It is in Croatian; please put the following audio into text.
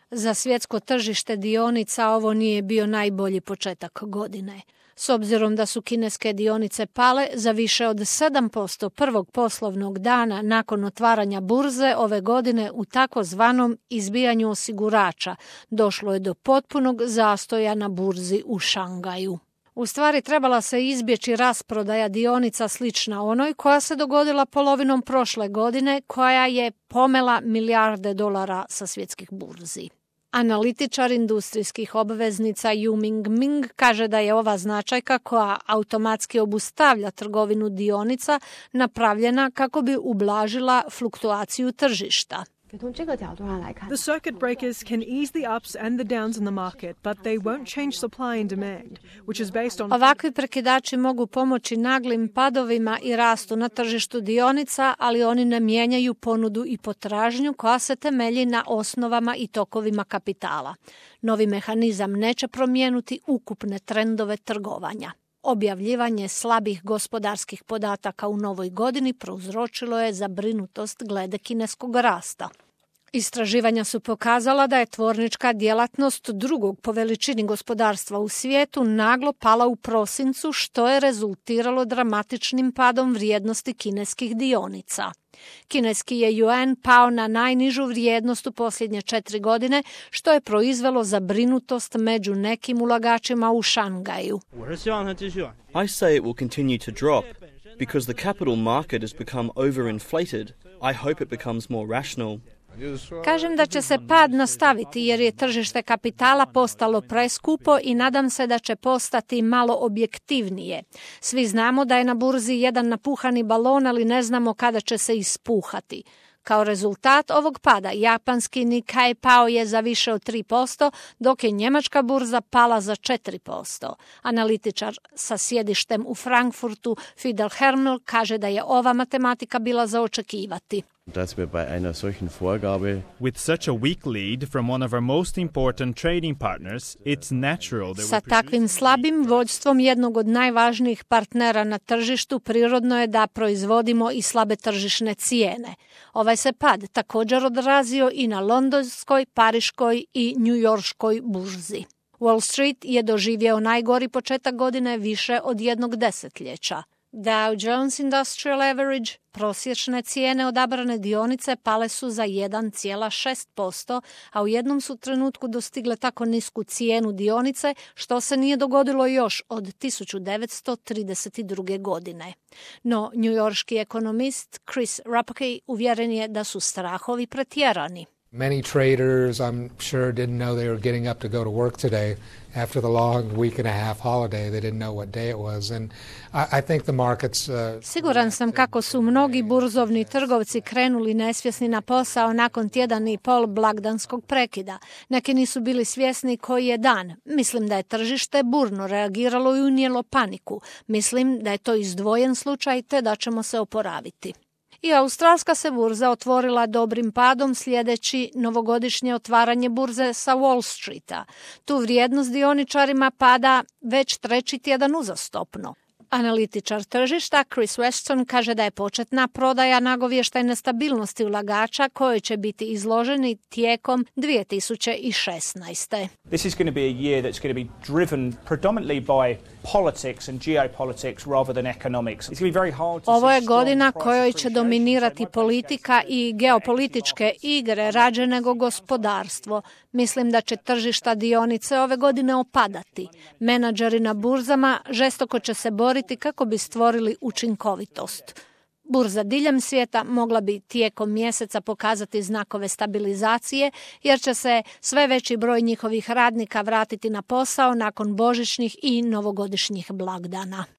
Za svjetsko tržište dionica ovo nije bio najbolji početak godine. S obzirom da su kineske dionice pale za više od 7% prvog poslovnog dana nakon otvaranja burze ove godine u takozvanom izbijanju osigurača, došlo je do potpunog zastoja na burzi u Šangaju. U stvari trebala se izbjeći rasprodaja dionica slična onoj koja se dogodila polovinom prošle godine, koja je pomela milijarde dolara sa svjetskih burzi. Analitičar industrijskih obveznica Yu Mingming kaže da je ova značajka koja automatski obustavlja trgovinu dionica napravljena kako bi ublažila fluktuaciju tržišta. The circuit breakers can ease the ups and the downs in the market, but they won't change supply and demand, which is based on... Ovakvi prekidači mogu pomoći naglim padovima i rastu na tržištu dionica, ali oni ne mijenjaju ponudu i potražnju koja se temelji na osnovama i tokovima kapitala. Novi mehanizam neće promijeniti ukupne trendove trgovanja. Objavljivanje slabih gospodarskih podataka u novoj godini prouzročilo je zabrinutost glede kineskog rasta. Istraživanja su pokazala da je tvornička djelatnost drugog po veličini gospodarstva u svijetu naglo pala u prosincu, što je rezultiralo dramatičnim padom vrijednosti kineskih dionica. Kineski je juan pao na najnižu vrijednost u posljednje 4 godine, što je proizvelo zabrinutost među nekim ulagačima u Šangaju. I say it will continue to drop because the capital market has become overinflated. I hope it becomes more rational. Kažem da će se pad nastaviti jer je tržište kapitala postalo preskupo i nadam se da će postati malo objektivnije. Svi znamo da je na burzi jedan napuhani balon, ali ne znamo kada će se ispuhati. Kao rezultat ovog pada, japanski Nikkei pao je za više od 3%, dok je njemačka burza pala za 4%. Analitičar sa sjedištem u Frankfurtu, Fidel Hermel, kaže da je ova matematika bila za očekivati. With such a weak lead from one of our most important trading partners, it's natural that Sa takvim slabim vođstvom jednog od najvažnijih partnera na tržištu prirodno je da proizvodimo i slabe tržišne cijene. Ovaj se pad također odrazio i na londonskoj, pariškoj i njujorškoj burzi. Wall Street je doživjeo najgori početak godine više od jednog desetljeća. Dow Jones Industrial Average, prosječne cijene odabrane dionice pale su za 1,6%, a u jednom su trenutku dostigle tako nisku cijenu dionice, što se nije dogodilo još od 1932. godine. No, njujorški ekonomist Chris Rapke uvjeren je da su strahovi pretjerani. Many traders, I'm sure, didn't know they were getting up to go to work today after the long week and a half holiday. They didn't know what day it was. And I think the markets... Siguran sam kako su mnogi burzovni trgovci krenuli nesvjesni na posao nakon tjedan i pol blagdanskog prekida. Neki nisu bili svjesni koji je dan. Mislim da je tržište burno reagiralo i unijelo paniku. Mislim da je to izdvojen slučaj te da ćemo se oporaviti. I australska se burza otvorila dobrim padom sljedeći novogodišnje otvaranje burze sa Wall Streeta. Tu vrijednost dioničarima pada već 3. tjedan uzastopno. Analitičar tržišta Chris Weston kaže da je početna prodaja nagovještajne stabilnosti ulagača koji će biti izloženi tijekom 2016. This is going to be a year that's going to be driven predominantly by politics and geopolitics rather than economics. It's going to be very hard to Ovo je godina kojoj će dominirati politika i geopolitičke igre rađe nego gospodarstvo. Mislim da će tržišta dionice ove godine opadati. Menadžeri na burzama žestoko će se boriti kako bi stvorili učinkovitost. Burza diljem svijeta mogla bi tijekom mjeseca pokazati znakove stabilizacije jer će se sve veći broj njihovih radnika vratiti na posao nakon božićnih i novogodišnjih blagdana.